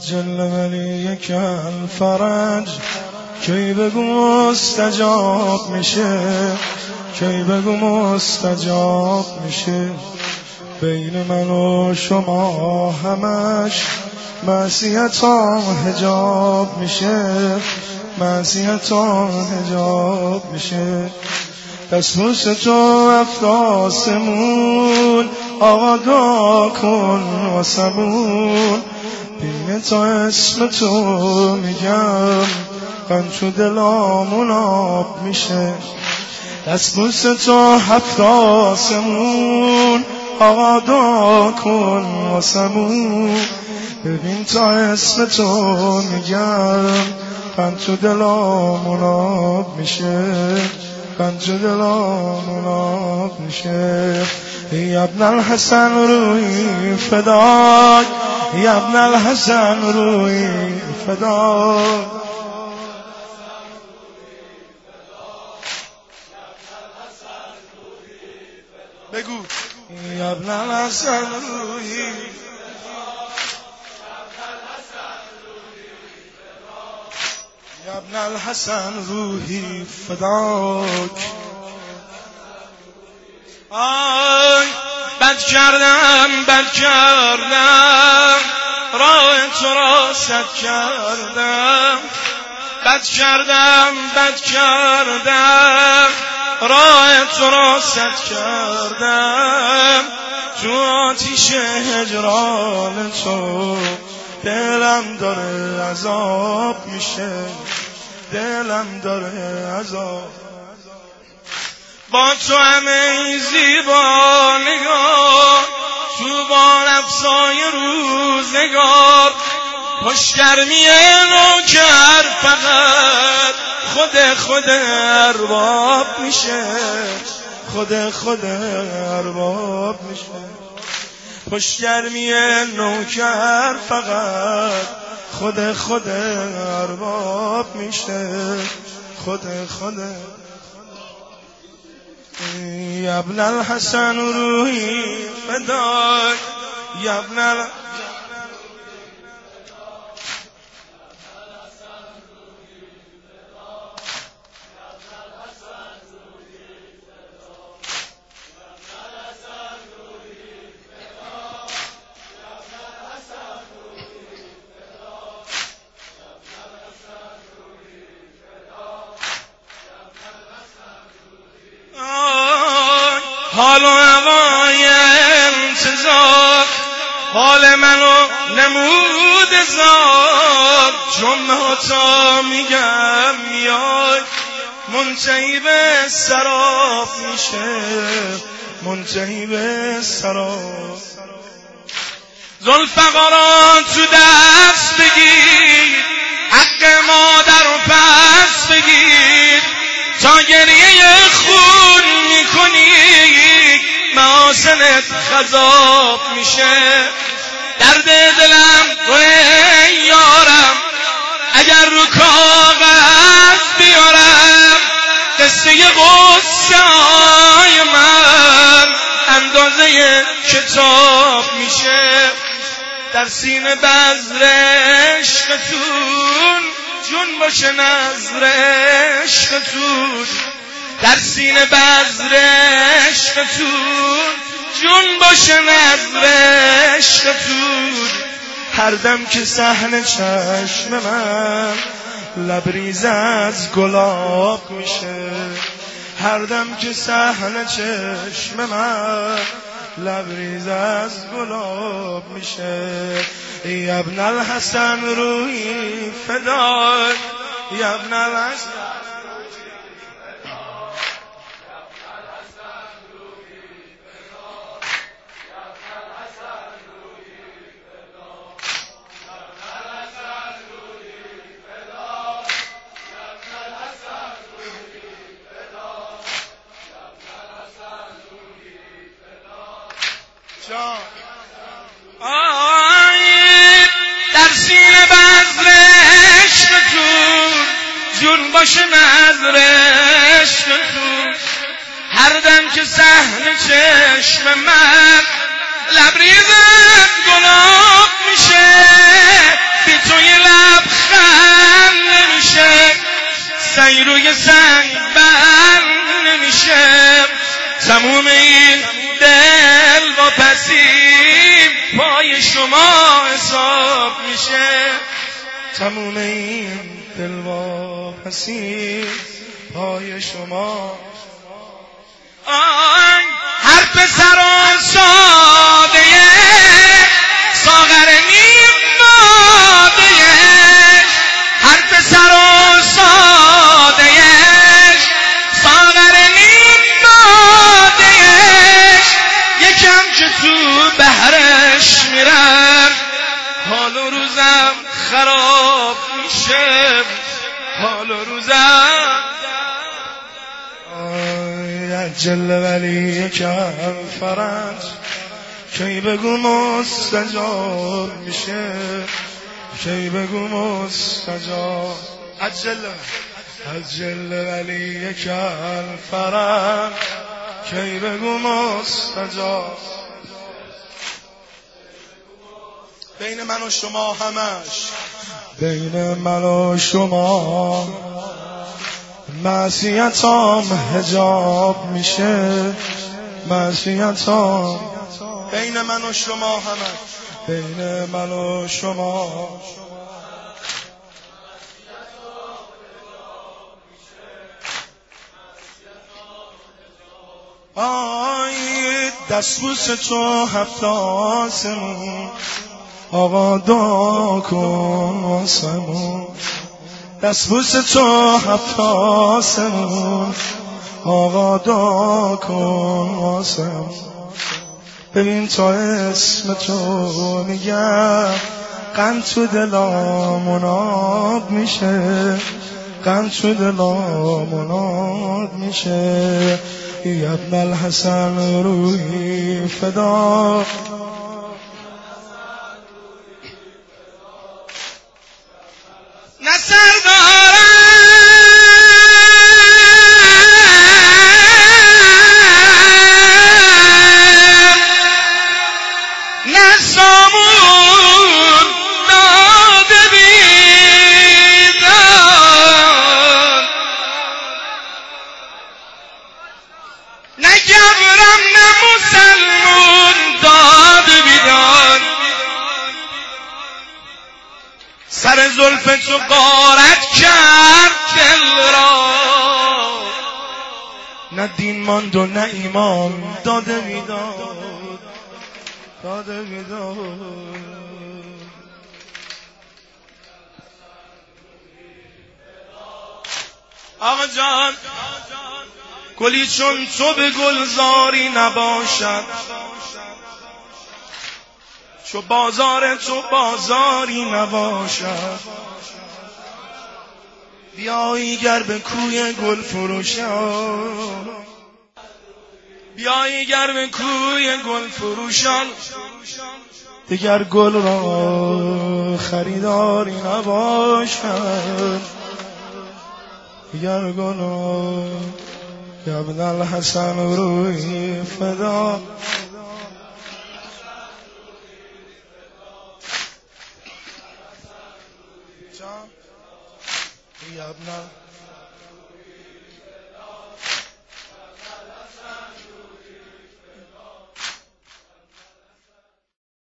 جل ولیک الفرج کی بگو مستجاب میشه، کی بگو مستجاب میشه. بین من و شما همش معصیتام حجاب میشه، معصیتام حجاب میشه. دستبوس تو افتاسمون آقا دعا کن واسمون، بین تا اسم تو میگم قند تو دلامون آب میشه. دستبوس تو هفت آسمون آقا دعا کن واسمون، ببین تا اسم تو میگم قند تو دلامون آب میشه، قند تو دلامون آب میشه. یا ابن الحسن روی فداک، یا ابن الحسن روی فداک. بگو یا ابن الحسن روی، یا ابن الحسن روحی فداک. آی بد کردم راه تو را سد کردم، بد کردم راه تو را سد کردم. تو آتیش هجران تو دلم داره عذاب میشه، دلم داره عذاب. با تو همه زیبا نگار، تو با نفسای روزگار، پشگرمی نوکر فقط خود ارباب میشه، خود ارباب میشه. پشگرمی نوکر فقط خود ارباب میشه، خود یا ابن الحسن روحی فداک، یا ابن حال و هوای انتظار، حال منو نمود زار. جمعه تا میگم میای، منتهی به سراب میشه، منتهی به سراب. ذوالفقاران تو دست بگیر، حق مادر پس بگیر. تا گریه خون میکنی محاسنت خضاب میشه. درد دلم توی یارم، اگر رو کاغذ بیارم قصه غصه های من اندازه کتاب میشه. در سینه بذر عشقتون جون باشه نظر عشقتون، در سینه بذر عشقتون جون باشه نظر عشقتون. هر دم که صحن چشم من لبریز از گلاب میشه، هر دم که صحن چشم من لبریز از گلاب میشه. یا ابن الحسن روحی فداک، یا ابن الحسن در سینه بذر عشقتون جون باشه نظر عشقتون. هر دم که صحن چشم من لبریز گلاب میشه، بی پای شما حساب میشه. تموم این دلواپسی پای شما. هر پسر و ساده ساغر نیم باده، هر پسر و ساده ساغر نیم باده، یکم که تو بحرش میرم حال و روزم خراب میشه، حال و روزم. عجل ولی کم فرج کی بگو مستجاب میشه، کی بگو مستجاب. عجل ولی کم فرج کی بگو مستجاب. بین من و شما همش، بین من و شما معصیتام حجاب میشه، معصیتام. بین من و شما همه، بین من و شما آی دستبوس تو هفت آسمون آقا دعا کن واسمون. دستبوس تو هفت آسمون آقا دعا کن واسمون. ببین تا اسم تو میگم غم تو دلامون آب میشه، غم تو دلامون آب میشه. یا ابن الحسن روحی فدا. نه سردارم نه سامون داده بیدان، نه گبرم نه مسلمون داده بیدان. سر زلف تو غارت کرد دل را، نه دین ماند و نه ایمان داده بیداد، داده بیداد. آقا جان گلی چون تو به گلزاری نباشد، چو بازار تو بازاری نباشد. بیایی گر به کوی گل فروشان، بیایی گر به کوی گل فروشان. دیگر گل را خریداری نباشد، دیگر گل را. یا ابن الحسن روحی فدا. یا ابن